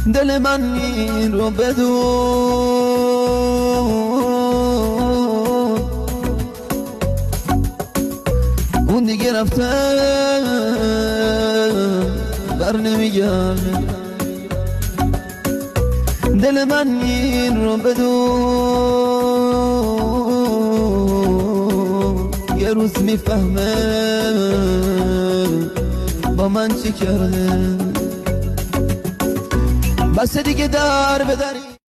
دل من این رو بدون، اون دیگه رفته بر نمیگرده. دل من این رو بدون، یه روز میفهمه با من چی کرده. بس دیگه در بدری